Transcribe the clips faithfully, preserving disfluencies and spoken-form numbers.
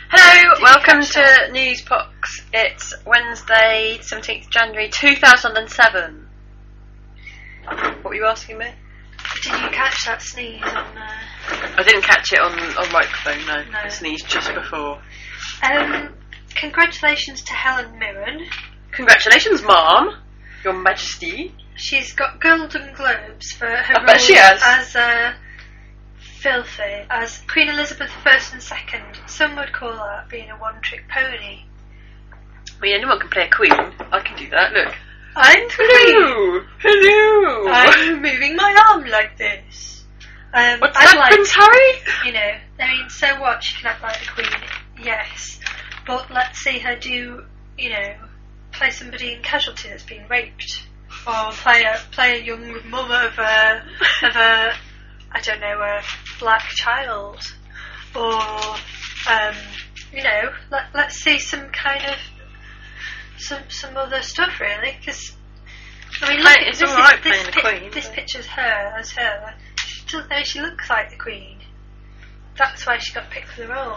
Hello, welcome to Newsbox. It's Wednesday, seventeenth of January two thousand seven. What were you asking me? Did you catch that sneeze on... Uh... I didn't catch it on, on microphone, no. no. I sneezed just before. Um, congratulations to Helen Mirren. Congratulations, Mom, Your Majesty. She's got Golden Globes for her I role bet she has. as uh, Filthy, as Queen Elizabeth the First and Second. Some would call that being a one-trick pony. I mean, anyone can play a queen. I can do that, look. I'm the Hello! Hello! I'm moving my arm like this. Um, What's I'd that, like, Prince Harry? You know, I mean, so what? She can act like the Queen, yes. But let's see her do, you know, play somebody in Casualty that's been raped. Or play a play a young mum of a of a I don't know a black child, or um, you know let let's see some kind of some some other stuff really, because I mean look, It's this, all right is, playing this, the pi- Queen, this but... picture's her as her. She doesn't know she looks like the Queen. That's why she got picked for the role.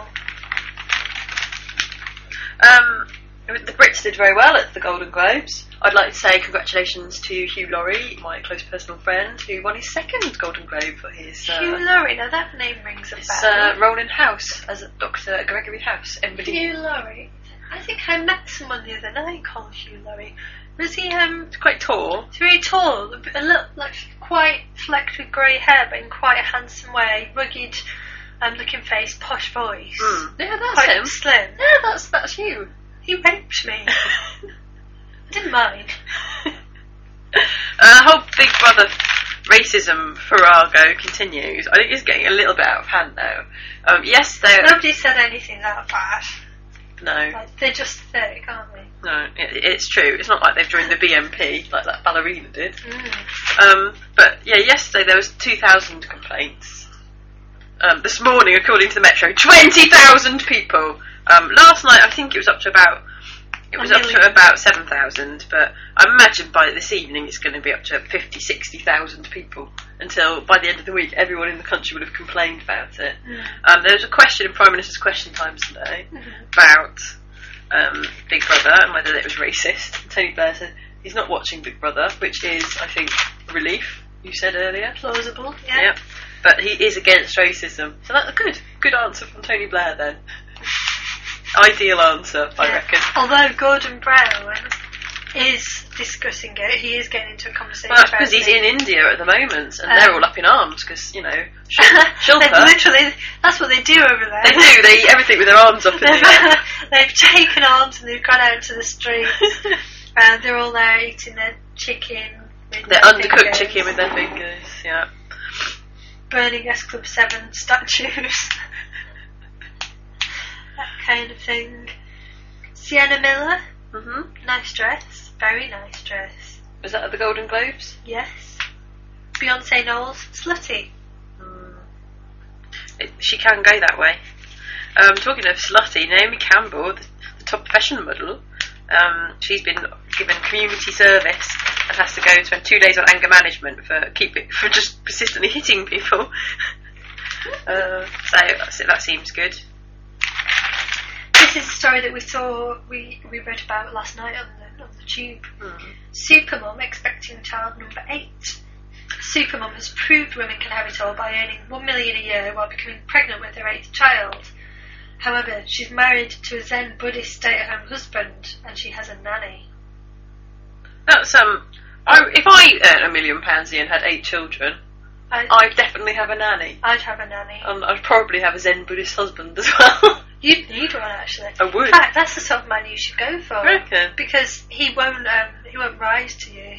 Um, the Brits did very well at the Golden Globes. I'd like to say congratulations to Hugh Laurie, my close personal friend, who won his second Golden Globe for his uh, Hugh Laurie, now that name rings a his, bell. uh, role in House as Doctor Gregory House. Everybody, Hugh Laurie. I think I met someone the other night called Hugh Laurie. Was he um he's quite tall. he's very tall, a little like quite flecked with grey hair, but in quite a handsome way, rugged, um, looking face, posh voice. Mm. Yeah, that's Quite him. slim. Yeah, that's that's you. He raped me. I didn't mind. uh, whole Big Brother racism farrago continues. I think it's getting a little bit out of hand now. Um, yes, they Nobody said anything that bad. no, Like, they're just thick, aren't they? no, it, it's true. It's not like they've joined the B M P like that ballerina did. Mm. Um, but yeah, yesterday there was two thousand complaints. Um, this morning, according to the Metro, twenty thousand people. Um, last night, I think it was up to about it was A up million. to about seven thousand. But I imagine by this evening, it's going to be up to fifty, sixty thousand people. Until by the end of the week, everyone in the country will have complained about it. Mm. Um, there was a question in Prime Minister's Question Time today Mm-hmm. about um, Big Brother and whether it was racist. And Tony Blair said he's not watching Big Brother, which is, I think, relief. You said earlier. Plausible, yeah. Yep. But he is against racism. So that's a good, good answer from Tony Blair then. Ideal answer, I Yeah. reckon. Although Gordon Brown is discussing it, he is getting into a conversation. Well, that's about because he's it. in India at the moment, and Um, they're all up in arms because, you know, Shil- They've Shilpa. literally, that's what they do over there. They do. They eat everything with their arms up in the air. They've taken arms and they've gone out into the streets, and they're all there eating their chicken. With Their their undercooked fingers, chicken with their fingers. Yeah. burning S Club seven statues, that kind of thing. Sienna Miller, Mhm. nice dress, very nice dress. Was that at the Golden Globes? Yes. Beyonce Knowles, slutty. Mm. It, she can go that way. Um, talking of slutty, Naomi Campbell, the, the top fashion model, um, she's been given community service and has to go and spend two days on anger management for keep it, for just persistently hitting people. uh, so that's it, that seems good. This is a story that we saw, we, we read about last night on the, on the tube. Mm. Supermum expecting child number eight. Supermum has proved women can have it all by earning one million a year while becoming pregnant with her eighth child. However, she's married to a Zen Buddhist stay-at-home husband, and she has a nanny. That's um. I, if I earned a million pounds a year and had eight children, I, I'd definitely have a nanny. I'd have a nanny. And I'd probably have a Zen Buddhist husband as well. You'd need one, actually. I would. In fact, that's the sort of man you should go for. I reckon. Because he won't, um, he won't rise to you.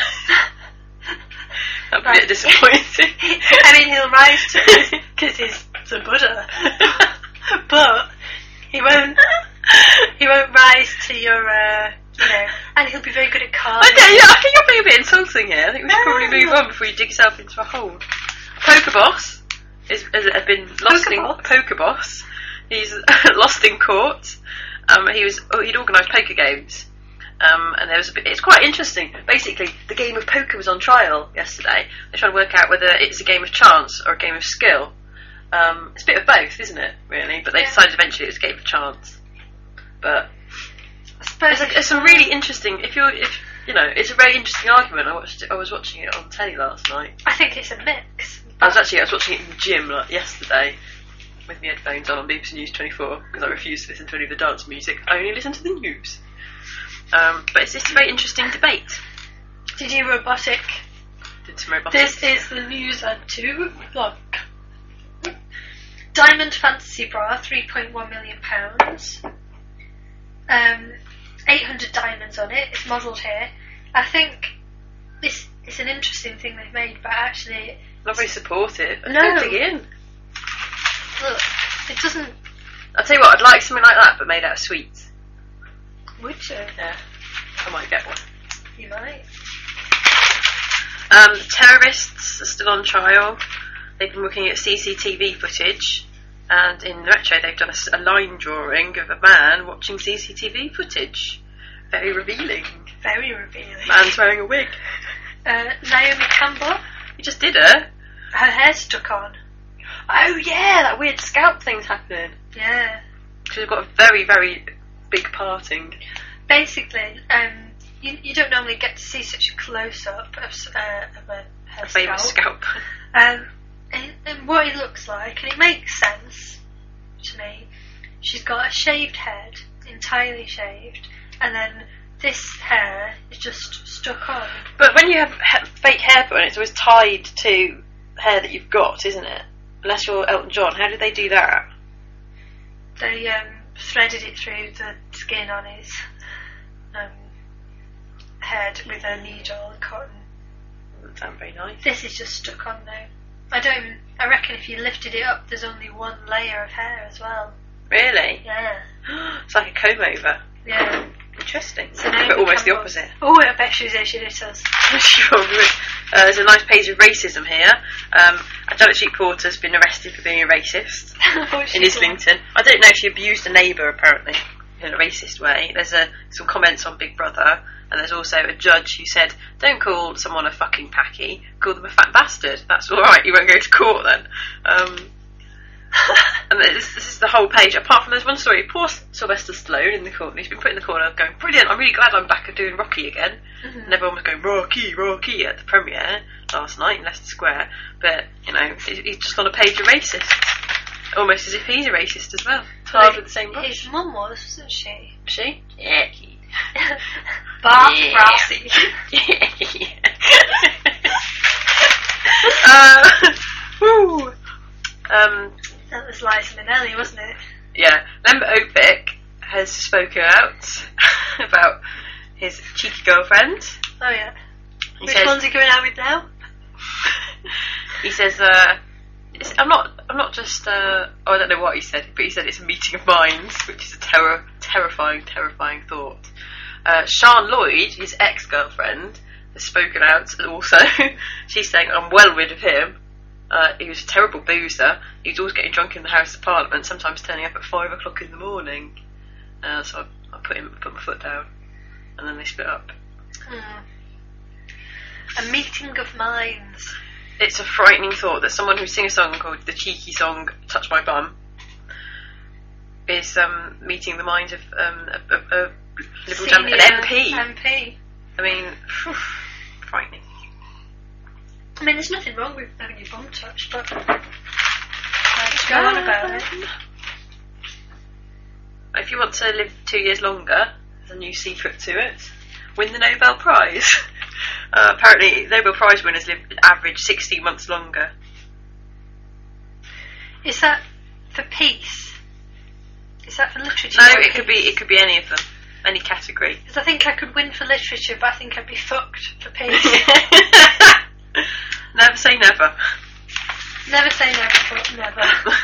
That'd be a bit disappointing. I mean, he'll rise to you because he's the Buddha. But he won't. He won't rise to your, uh, you know, and he'll be very good at cards. I, don't, yeah, I think you're being a bit insulting here. I think we should probably move on before you dig yourself into a hole. Poker Boss is, has, has been lost in Poker Boss? Poker Boss. He's lost in court. Um, he was oh, he'd organised poker games, um, and there was a bit, it's quite interesting. Basically, the game of poker was on trial yesterday. They're trying to work out whether it's a game of chance or a game of skill. Um, it's a bit of both, isn't it, really? But they Yeah. decided eventually it was gave a chance. But I suppose there's, a, there's some really interesting. If you're, if you know, it's a very interesting argument. I watched. It, I was watching it on telly last night. I think it's a mix. I was actually I was watching it in the gym like yesterday with my headphones on on B B C News twenty-four because I refuse to listen to any of the dance music. I only listen to the news. Um, but it's just a very interesting debate. Did you robotic? Did some robotics. This is the news at two o'clock. Diamond Fantasy Bra, three point one million pounds. Um, eight hundred diamonds on it. It's modelled here. I think this is an interesting thing they've made, but actually, Not very supportive. No. Don't dig in. look, it doesn't. I'll tell you what, I'd like something like that, but made out of sweets. Would you? Yeah, I might get one. You might. Um, terrorists are still on trial. They've been looking at C C T V footage, and in the Metro they've done a, s- a line drawing of a man watching C C T V footage. Very revealing. Very revealing. Man's wearing a wig. Uh, Naomi Campbell, You just did her. her hair stuck on. Oh yeah, that weird scalp thing's happening. Yeah. She's got a very, very big parting. Basically, um, you, you don't normally get to see such a close up of, s- uh, of a her A famous scalp. scalp. Um, and, and what it looks like, and it makes sense to me. She's got a shaved head, entirely shaved, and then this hair is just stuck on. But when you have ha- fake hair put on, it's always tied to hair that you've got, isn't it? Unless you're Elton John, how did they do that? They um, threaded it through the skin on his um, head with a needle and cotton. Doesn't sound very nice. This is just stuck on now. I don't even, I reckon if you lifted it up, there's only one layer of hair as well. Really? Yeah. It's like a comb over. Yeah. Interesting. So now But we almost the can- opposite. Oh, I bet she's Asian it is. Sure. Uh, there's a nice page of racism here. Um, a Janet Street Porter's been arrested for being a racist in Islington. I don't know if she abused a neighbour, apparently, in a racist way. There's a, some comments on Big Brother, and there's also a judge who said, don't call someone a fucking packy, call them a fat bastard. That's alright, you won't go to court then. Um, and this, this is the whole page, apart from there's one story, poor Sylvester Stallone in the corner, he's been put in the corner going, brilliant, I'm really glad I'm back at doing Rocky again. Mm-hmm. And everyone was going, Rocky, Rocky, at the premiere last night in Leicester Square. But, you know, he- he's just on a page of racists. Almost as if he's a racist as well. Tarred with the same brush. His mum was, wasn't she? She? Yeah. Bart Yeah. Brassy. uh, woo. Um, That was Liza Minnelli, wasn't it? yeah, Lembert Opik has spoken out about his cheeky girlfriend. Oh yeah. He Which says, one's he going out with now? he says, uh, it's, I'm not, I'm not just, uh, oh, I don't know what he said, but he said it's a meeting of minds, which is a terror, terrifying, terrifying thought. Uh, Sian Lloyd, his ex-girlfriend, has spoken out also. She's saying, I'm well rid of him. Uh, he was a terrible boozer. He was always getting drunk in the House of Parliament, sometimes turning up at five o'clock in the morning. Uh, so I, I put him, put my foot down, and then they split up. Hmm. A meeting of minds. It's a frightening thought that someone who sings a song called the cheeky song "Touch My Bum" is um, meeting the minds of um, a, a, a Liberal Dem- an M P. M P. I mean, phew, frightening. I mean, there's nothing wrong with having your bum touched, but let's go on about it. If you want to live two years longer, there's a new secret to it. Win the Nobel Prize. Uh, apparently, Nobel Prize winners live average sixteen months longer. Is that for peace? Is that for literature? No, or it could be peace? it could be any of them, any category. Because I think I could win for literature, but I think I'd be fucked for peace. Never say never. Never say never, but never.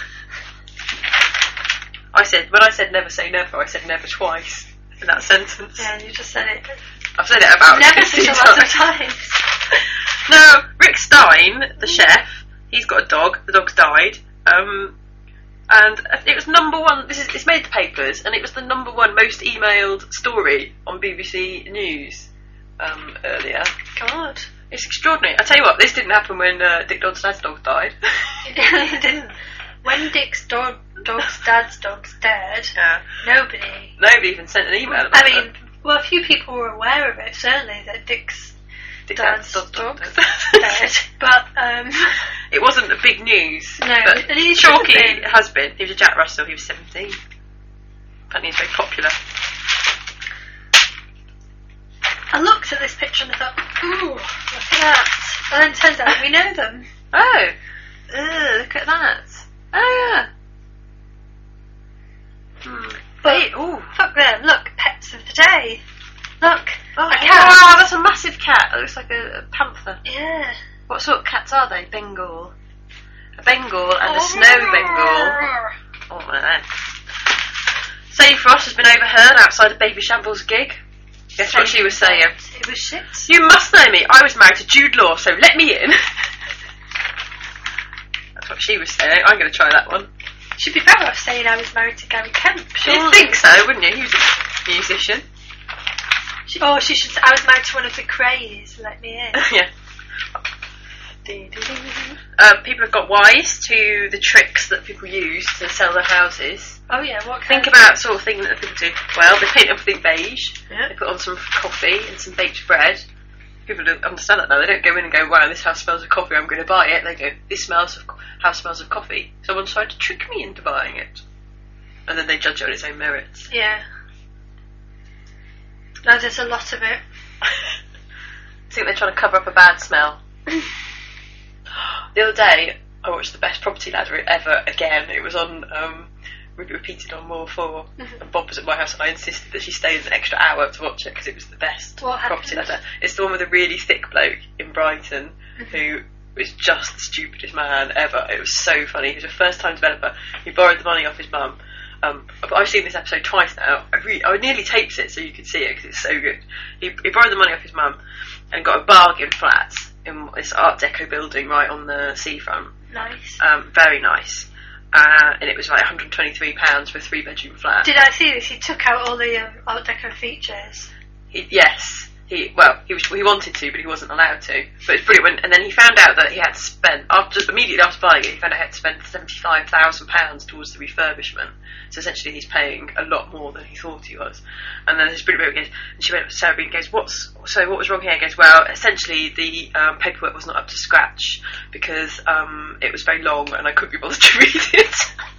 I said when I said never say never, I said never twice in that sentence. Yeah, you just said it. I've said it about Never fifteen such a lot of times. times. No, Rick Stein, the chef, he's got a dog. The dog's died. Um, and it was number one. This is it's made the papers, and it was the number one most emailed story on B B C News um, earlier. God. It's extraordinary. I tell you what, this didn't happen when uh, Dick Dodds' dad's dog died. It didn't. when Dick's dog, dog's dad's dog's dead, Yeah. nobody... Nobody even sent an email about I mean, it. well, a few people were aware of it, certainly, that Dick's Dick dad's Dad's dog dog's died. dead. But, um... It wasn't a big news. No, but and he shouldn't Chalky have been. husband, he was a Jack Russell, he was seventeen. Apparently he's very popular. I looked at this picture and I thought, ooh, look at that. And then it turns out we know them. Oh, Ugh, look at that. Oh yeah. Hmm. But, Hey, ooh. fuck them, look, pets of the day. Look, Oh, a cat. wow, that's a massive cat. It looks like a, a panther. Yeah. What sort of cats are they? Bengal. A Bengal and a snow Bengal. Oh, one of them. Sadie Frost has been overheard outside a Baby Shambles gig. Guess what she was saying? It was shit. You must know me. I was married to Jude Law, so let me in. That's what she was saying. I'm going to try that one. Should be better off saying I was married to Gary Kemp. You'd surely. think so, wouldn't you? He was a musician. She, or she should say I was married to one of the Crays. Let me in. Yeah. Uh, people have got wise to the tricks that people use to sell their houses. Oh yeah, what kind Think of... about sort of thing that people do. Well, they paint everything beige. Yeah. They put on some coffee and some baked bread. People don't understand that now. They don't go in and go, wow, this house smells of coffee, I'm going to buy it. They go, this smells of co- house smells of coffee. Someone's trying to trick me into buying it. And then they judge it on its own merits. Yeah. No, there's a lot of it. I think they're trying to cover up a bad smell. The other day, I watched the Best Property Ladder ever again. It was on, um, re- repeated on More four. Mhm. And Bob was at my house and I insisted that she stay an extra hour to watch it because it was the best What Property happened? Ladder. It's the one with a really thick bloke in Brighton Mhm. who was just the stupidest man ever. It was so funny. He was a first-time developer. He borrowed the money off his mum. Um, but I've seen this episode twice now. I, really, I nearly taped it so you could see it because it's so good. He, he borrowed the money off his mum and got a bargain flat in this Art Deco building right on the seafront. Nice. Um, very nice. Uh, and it was like one hundred twenty-three pounds for a three-bedroom flat. Did I see this? He took out all the um, Art Deco features. He, yes. He well, he was he wanted to, but he wasn't allowed to. But it's brilliant. When, and then he found out that he had to spend after just immediately after buying it, he found out he had to spend seventy-five thousand pounds towards the refurbishment. So essentially, he's paying a lot more than he thought he was. And then this brilliant bit, and she went, Sarah Bean goes, "What's so? What was wrong here?" He goes, "Well, essentially the um, paperwork was not up to scratch because um, it was very long and I couldn't be bothered to read it."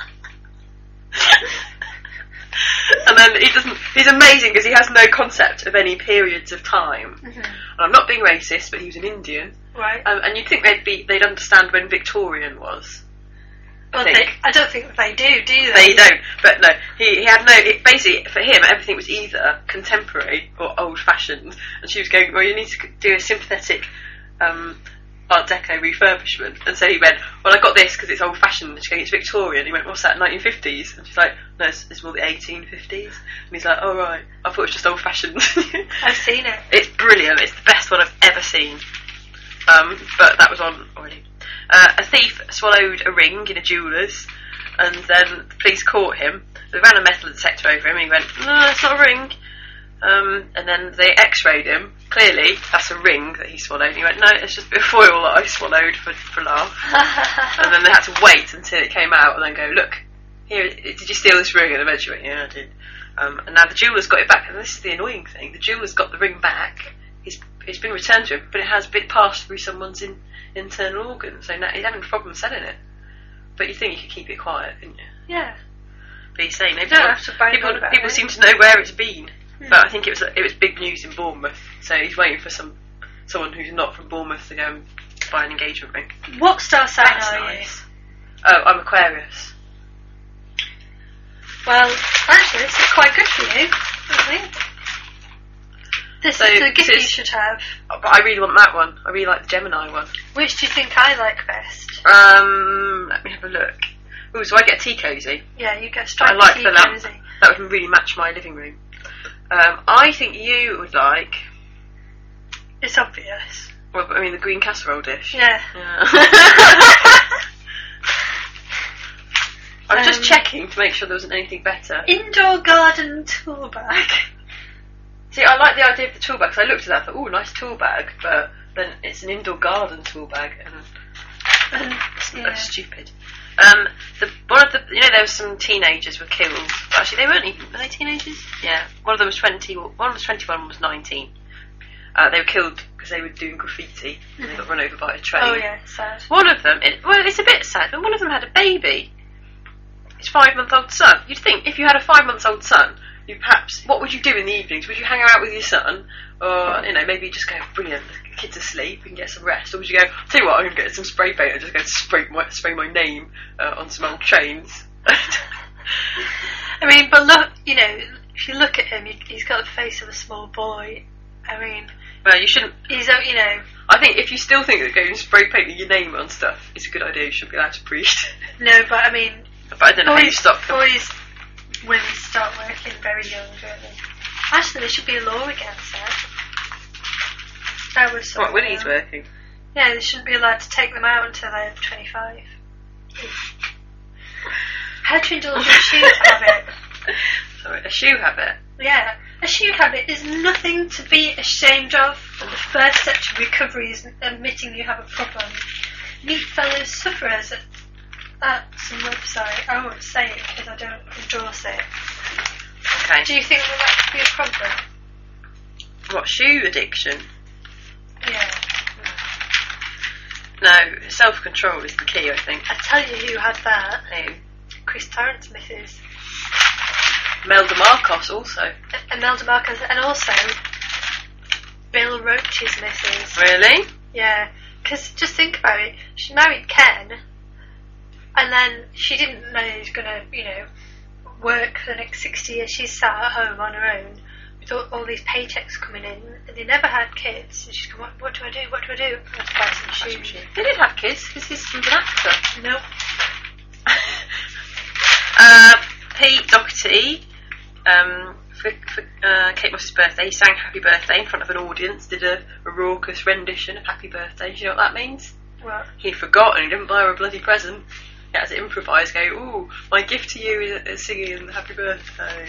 And then he doesn't. He's amazing because he has no concept of any periods of time. Mm-hmm. And I'm not being racist, but he was an Indian, Right. um, and you'd think they'd be they'd understand when Victorian was. I well, think. they, I don't think they do, do they? They don't, but no, he, he had no, it, basically for him everything was either contemporary or old fashioned, and she was going, well you need to do a sympathetic um, Art Deco refurbishment, and so he went, well I got this because it's old fashioned, and she's going, it's Victorian. He went, what's that, nineteen fifties? And she's like, no, it's, it's more the eighteen fifties, and he's like, oh right, I thought it was just old fashioned. I've seen it. It's brilliant, it's the best one I've ever seen, um, but that was on already. Uh, a thief swallowed a ring in a jeweller's, and then the police caught him. They ran a metal detector over him, and he went, no, it's not a ring. Um, and then they x-rayed him. Clearly, that's a ring that he swallowed. And he went, no, it's just a bit of foil that I swallowed for, for laugh. And then they had to wait until it came out and then go, look, here, did you steal this ring? And eventually went, yeah, I did. Um, and now the jeweller's got it back, and this is the annoying thing. The jeweller's got the ring back. It's, it's been returned to him, but it has been passed through someone's in, internal organ, so now he's having a problem selling it. But you think you could keep it quiet, couldn't you? Yeah. But he's saying Don't people, have to bang people, on about people it. seem to know where it's been. Hmm. But I think it was it was big news in Bournemouth, so he's waiting for some someone who's not from Bournemouth to go and buy an engagement ring. What star sign That's are nice. Oh, I'm Aquarius. you? Well, actually, this is quite good for you, I think. This So, is the gift this you is- should have. Oh, but I really want that one. I really like the Gemini one. Which do you think I like best? Um, let me have a look. Ooh, so I get a tea cosy. Yeah, you get I striped like tea the lamp. cozy. That would really match my living room. Um, I think you would like. It's obvious. Well, I mean the green casserole dish. Yeah. Yeah. I was just Um, checking to make sure there wasn't anything better. Indoor garden tool bag. See, I like the idea of the tool bag because I looked at that and thought, ooh, nice tool bag, but then it's an indoor garden tool bag and Um, that's, yeah. that's stupid. Um, the one of the you know there was some teenagers were killed. Actually, they weren't even were they teenagers? Yeah, one of them was twenty. One was twenty-one. One was nineteen. Uh, they were killed because they were doing graffiti and they got run over by a train. Oh yeah, sad. One of them, it, well, it's a bit sad, but one of them had a baby. His five-month-old son. You'd think if you had a five-month-old son, you perhaps what would you do in the evenings? Would you hang out with your son, or you know maybe just go brilliant, the kid's asleep, we can get some rest, or would you go? Tell you what, I'm going to get some spray paint and just go spray my spray my name uh, on some old trains. I mean, but look, you know, if you look at him, he's got the face of a small boy. I mean, well, you shouldn't. He's, uh, you know. I think if you still think that going spray painting your name on stuff is a good idea, you shouldn't be allowed to preach. No, but I mean, but I don't know boys, how you stop them. Boys, women start working very young, don't they? Actually, there should be a law against that. That was what when he's working. Yeah, they shouldn't be allowed to take them out until they're twenty-five. How to indulge in a shoe habit? Sorry, a shoe habit. Yeah, a shoe habit is nothing to be ashamed of. The first step to recovery is admitting you have a problem. Meet fellow sufferers at, at some website. I won't say it because I don't endorse it. Okay. Do you think that that could be a problem? What, shoe addiction? Yeah. No, self-control is the key, I think. I tell you who had that. Who? Chris Tarrant's missus. Melda Marcos also. Imelda Marcos, and also Bill Roach's missus. Really? Yeah, because just think about it. She married Ken, and then she didn't know he was going to, you know, work for the next sixty years. She sat at home on her own with all, all these paychecks coming in, and they never had kids. And she's going, what, what do I do? What do I do? I have to buy some shoes. They did have kids because his son's an actor. Nope. uh, Pete Doherty. Um, for, for uh, Kate Moss's birthday, he sang Happy Birthday in front of an audience, did a, a raucous rendition of Happy Birthday. Do you know what that means? What? He forgot and he didn't buy her a bloody present. He had to improvise, go, ooh, my gift to you is, is singing Happy Birthday.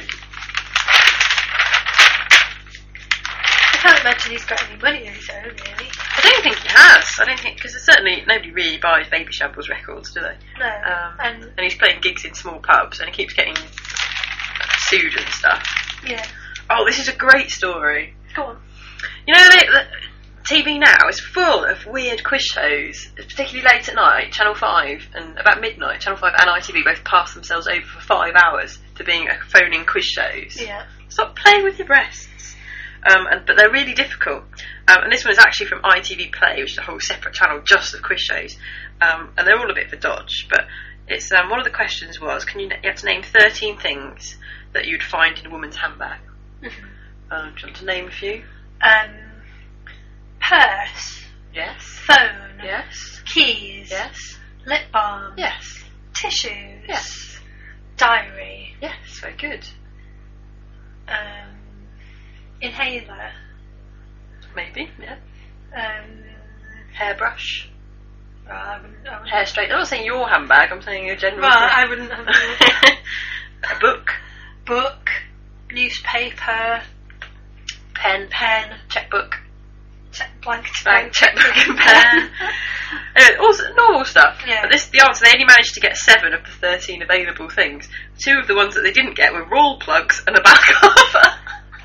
I can't imagine he's got any money of his own, really. I don't think he has. I don't think, because certainly nobody really buys Baby Shambles records, do they? No. Um, and, and he's playing gigs in small pubs and he keeps getting sued and stuff. Yeah. Oh, this is a great story. Go on. You know, they, the T V now is full of weird quiz shows, particularly late at night. Channel five and about midnight, Channel five and I T V both pass themselves over for five hours to being a phone-in quiz shows. Yeah. Stop playing with your breasts. Um, and but they're really difficult. Um, and this one is actually from I T V Play, which is a whole separate channel just of quiz shows. Um, and they're all a bit of a dodge. But it's um, one of the questions was, can you, you have to name thirteen things that you'd find in a woman's handbag. Mm-hmm. Um, do you want to name a few? Um, purse. Yes. Phone. Yes. Keys. Yes. Lip balm. Yes. Tissues. Yes. Diary. Yes, very good. Um, inhaler. Maybe, yeah. Um, Hairbrush. well, I wouldn't, I wouldn't. Hair straight. I'm not saying your handbag, I'm saying your general. Well, I wouldn't have a A book. book, newspaper, Pen. pen, Checkbook. check, blank to Blank blank, checkbook and pen. Anyway, also normal stuff. Yeah. But this, the answer, they only managed to get seven of the thirteen available things. Two of the ones that they didn't get were roll plugs and a back cover.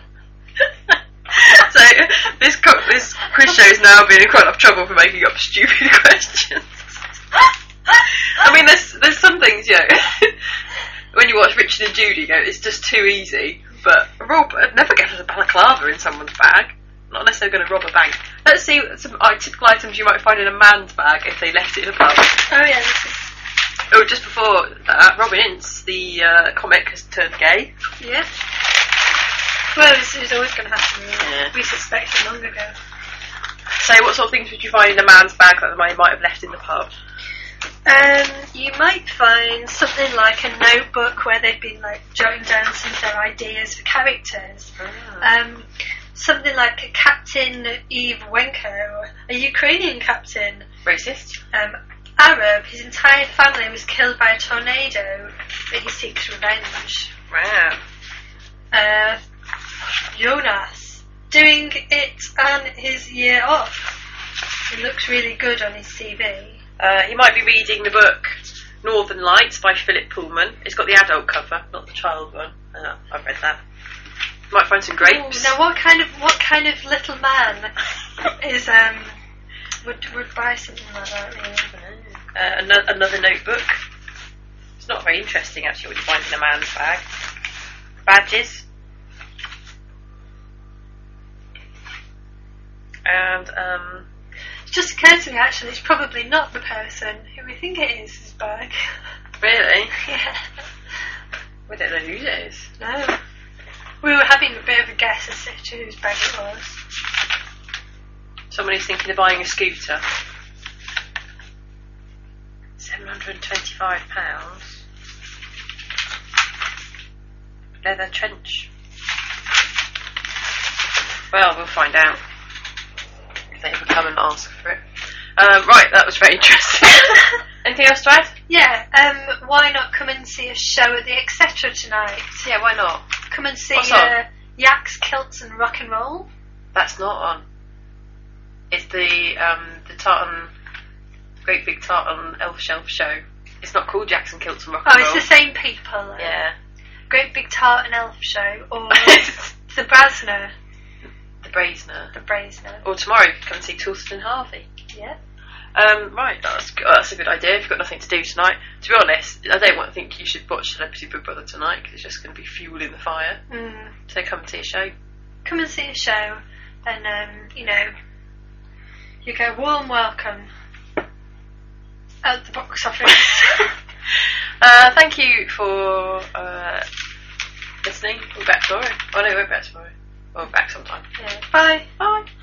So this co- this quiz show is now being in quite a lot of trouble for making up stupid questions. I mean, there's there's some things, you know, when you watch Richard and Judy, you go, it's just too easy. But a roll, I'd never get a balaclava in someone's bag, not unless they're going to rob a bank. Let's see some uh, typical items you might find in a man's bag if they left it in a pub. Oh yeah, this is. Oh, just before that, Robin Ince, the uh, comic, has turned gay. Yeah. Well, this is always going to happen. Really. Yeah. We suspected long ago. So, what sort of things would you find in a man's bag that they might have left in the pub? Um, you might find something like a notebook where they've been like jotting down some of their ideas for characters. Ah. Um, something like Captain Eve Wenko, a Ukrainian captain. Racist. Um, Arab, his entire family was killed by a tornado, but he seeks revenge. Wow. Uh, Jonas, doing it on his year off. He looks really good on his C V. Uh, he might be reading the book Northern Lights by Philip Pullman. It's got the adult cover, not the child one. Uh, I've read that. Might find some grapes. Ooh, now, what kind of what kind of little man is um would would buy something like that? Really? Uh, another, another notebook. It's not very interesting actually what you find in a man's bag. Badges. And um, it just occurred to me actually, it's probably not the person who we think it is. His bag. Really? Yeah. We don't know whose it is. No. We were having a bit of a guess as to whose bag it was. Someone who's thinking of buying a scooter. Seven hundred and twenty-five pounds. Leather trench. Well, we'll find out if they ever come and ask for it. Um, right, that was very interesting. Anything else to add? Yeah. Um. Why not come and see a show at the et cetera tonight? Yeah, why not? Come and see What's uh, on? Yaks, Kilts, and Rock and Roll. That's not on. It's the um, the Tartan, Great Big Tartan Elf Shelf show. It's not called Jackson Kilts and Rock and Oh, Roll. it's the same people. Though. Yeah. Great Big Tartan Elf Show, or the Brasner. The Brazener. The Brazener. Or tomorrow you can come and see Torsten and Harvey. Yeah. Um, right, that's, that's a good idea if you've got nothing to do tonight. To be honest, I don't want to think you should watch Celebrity Big Brother tonight because it's just going to be fuel in the fire. Mm. So come and see a show. Come and see a show, and um, you know, you get a warm welcome at the box office. uh, thank you for uh, listening. We'll be back tomorrow. Oh no, we're back tomorrow. We'll be back sometime. Yeah. Bye. Bye.